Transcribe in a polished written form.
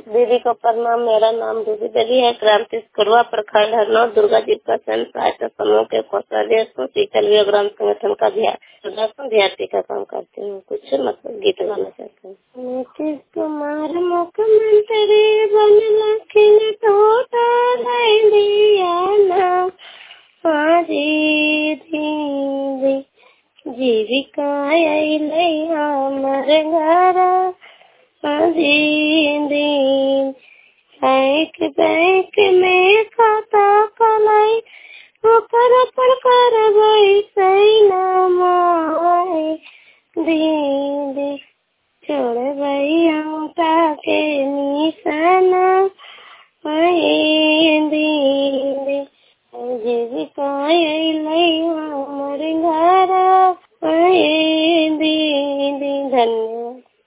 दीदी को प्रणाम। मेरा नाम रूबी देवी है। क्रांति कड़वा प्रखंड हरनौत दुर्गा जी का सहायता समूह के कोषाध्यक्ष हूँ। शीतल ग्राम संगठन का ध्यान का काम करती हूँ। कुछ मतलब गीत गाना चाहती हूँ। नीतीश कुमार मुख्यमंत्री बनला खिन टोटा दिया दीदी जीविका अइले हमर घर दीदी बैंक में खाता खोलाई ओकर पर करबै सैनाम दीदी छोड़बै अंगूठा के निशाना दीदी जीविका अइले हमर घर दीदी